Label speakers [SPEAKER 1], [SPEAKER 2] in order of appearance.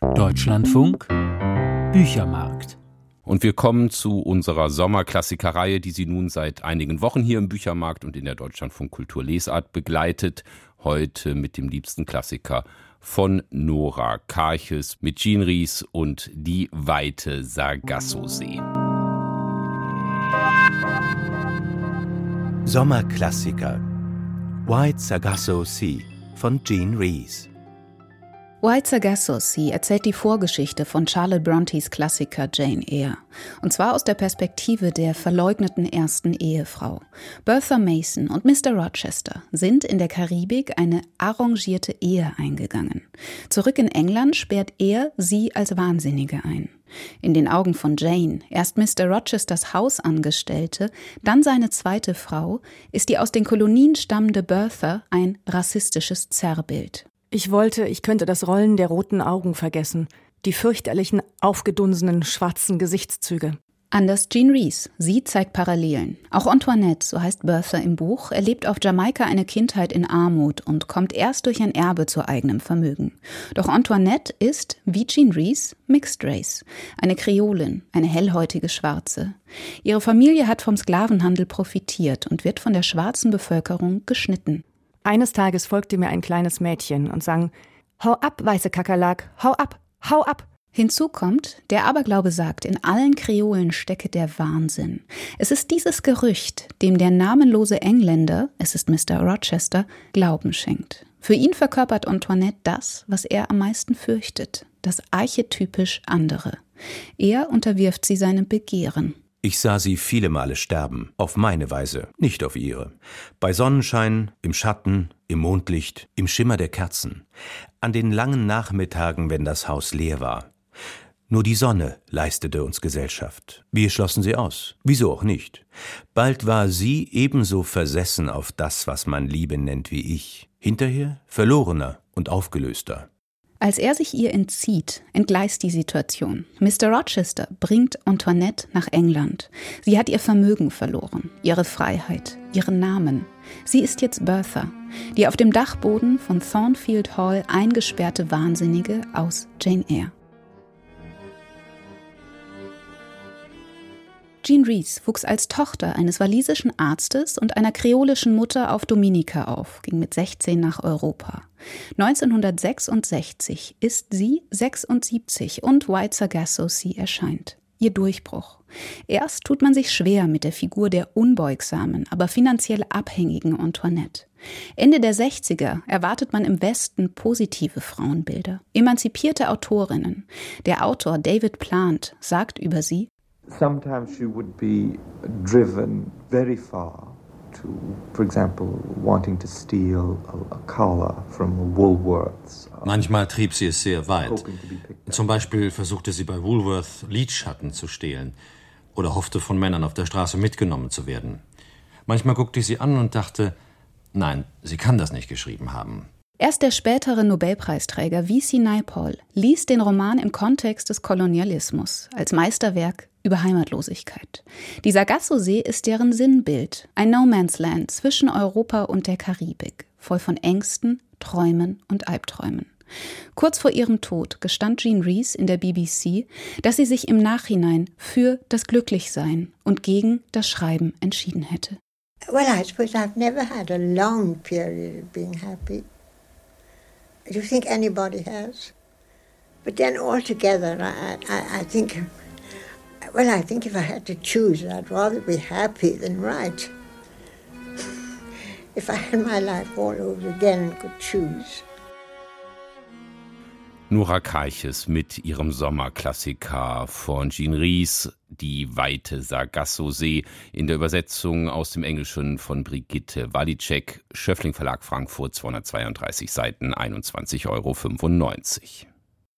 [SPEAKER 1] Deutschlandfunk Büchermarkt.
[SPEAKER 2] Und wir kommen zu unserer Sommerklassikerreihe, die Sie nun seit einigen Wochen hier im Büchermarkt und in der Deutschlandfunk Kultur Lesart begleitet. Heute mit dem liebsten Klassiker von Nora Karches mit Jean Rhys und Die weite Sargasso-See.
[SPEAKER 3] Sommerklassiker White Sargasso Sea von Jean Rhys.
[SPEAKER 4] White Sargasso Sea erzählt die Vorgeschichte von Charlotte Brontës Klassiker Jane Eyre. Und zwar aus der Perspektive der verleugneten ersten Ehefrau. Bertha Mason und Mr. Rochester sind in der Karibik eine arrangierte Ehe eingegangen. Zurück in England sperrt er sie als Wahnsinnige ein. In den Augen von Jane, erst Mr. Rochesters Hausangestellte, dann seine zweite Frau, ist die aus den Kolonien stammende Bertha ein rassistisches Zerrbild.
[SPEAKER 5] Ich wollte, ich könnte das Rollen der roten Augen vergessen, die fürchterlichen, aufgedunsenen, schwarzen Gesichtszüge.
[SPEAKER 4] Anders Jean Rhys. Sie zeigt Parallelen. Auch Antoinette, so heißt Bertha im Buch, erlebt auf Jamaika eine Kindheit in Armut und kommt erst durch ein Erbe zu eigenem Vermögen. Doch Antoinette ist, wie Jean Rhys, Mixed Race. Eine Kreolin, eine hellhäutige Schwarze. Ihre Familie hat vom Sklavenhandel profitiert und wird von der schwarzen Bevölkerung geschnitten.
[SPEAKER 5] Eines Tages folgte mir ein kleines Mädchen und sang: »Hau ab, weiße Kakerlak, hau ab, hau ab!«
[SPEAKER 4] Hinzu kommt, der Aberglaube sagt, in allen Kreolen stecke der Wahnsinn. Es ist dieses Gerücht, dem der namenlose Engländer, es ist Mr. Rochester, Glauben schenkt. Für ihn verkörpert Antoinette das, was er am meisten fürchtet, das archetypisch andere. Er unterwirft sie seinem Begehren.
[SPEAKER 3] Ich sah sie viele Male sterben, auf meine Weise, nicht auf ihre. Bei Sonnenschein, im Schatten, im Mondlicht, im Schimmer der Kerzen. An den langen Nachmittagen, wenn das Haus leer war. Nur die Sonne leistete uns Gesellschaft. Wir schlossen sie aus. Wieso auch nicht? Bald war sie ebenso versessen auf das, was man Liebe nennt, wie ich. Hinterher verlorener und aufgelöster.
[SPEAKER 4] Als er sich ihr entzieht, entgleist die Situation. Mr. Rochester bringt Antoinette nach England. Sie hat ihr Vermögen verloren, ihre Freiheit, ihren Namen. Sie ist jetzt Bertha, die auf dem Dachboden von Thornfield Hall eingesperrte Wahnsinnige aus Jane Eyre. Jean Rhys wuchs als Tochter eines walisischen Arztes und einer kreolischen Mutter auf Dominica auf, ging mit 16 nach Europa. 1966 ist sie 76 und White Sargasso Sea erscheint. Ihr Durchbruch. Erst tut man sich schwer mit der Figur der unbeugsamen, aber finanziell abhängigen Antoinette. Ende der 60er erwartet man im Westen positive Frauenbilder, emanzipierte Autorinnen. Der Autor David Plant sagt über sie:
[SPEAKER 6] Sometimes she would be driven very far to, for example, wanting to steal a collar from Woolworths.
[SPEAKER 7] Manchmal trieb sie es sehr weit. Zum Beispiel versuchte sie bei Woolworth Lidschatten zu stehlen oder hoffte, von Männern auf der Straße mitgenommen zu werden. Manchmal guckte ich sie an und dachte, nein, sie kann das nicht geschrieben haben.
[SPEAKER 4] Erst der spätere Nobelpreisträger V.C. Naipaul liest den Roman im Kontext des Kolonialismus als Meisterwerk über Heimatlosigkeit. Die Sargasso-See ist deren Sinnbild, ein No-Man's-Land zwischen Europa und der Karibik, voll von Ängsten, Träumen und Albträumen. Kurz vor ihrem Tod gestand Jean Rhys in der BBC, dass sie sich im Nachhinein für das Glücklichsein und gegen das Schreiben entschieden hätte.
[SPEAKER 8] Well, I suppose I've never had a long period of being happy. Do you think anybody has? But then altogether, I think, well, I think if I had to choose, I'd rather be happy than write. If I had my life all over again and could choose.
[SPEAKER 2] Nora Karches mit ihrem Sommerklassiker von Jean Rhys, Die weite Sargasso-See, in der Übersetzung aus dem Englischen von Brigitte Walicek, Schöffling Verlag Frankfurt, 232 Seiten, 21,95 €.